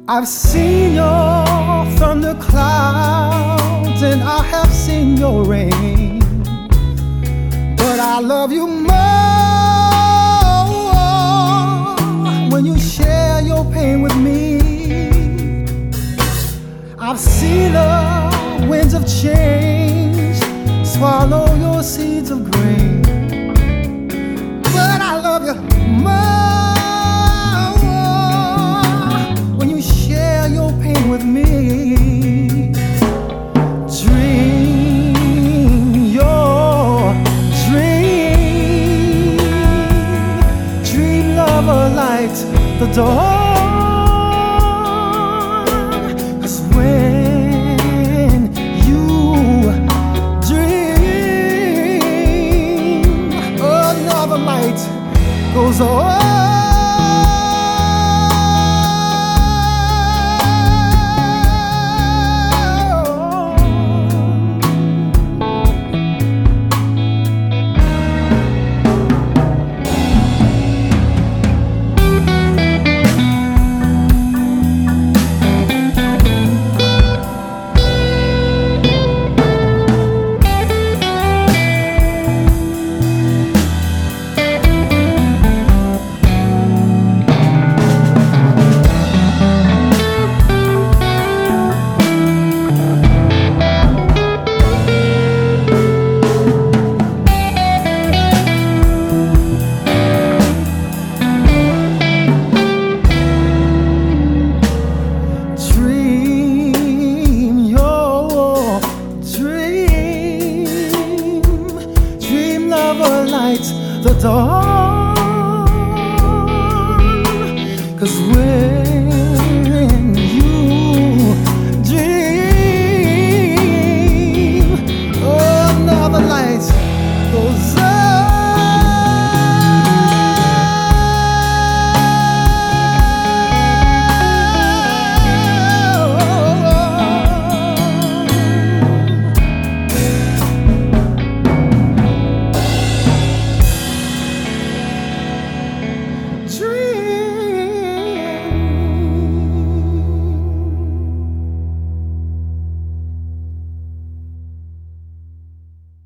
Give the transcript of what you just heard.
I've seen your thunder clouds and I have seen your rain, but I love you more when you share your pain with me. I've seen the winds of change swallow your seeds of grain, but I love you more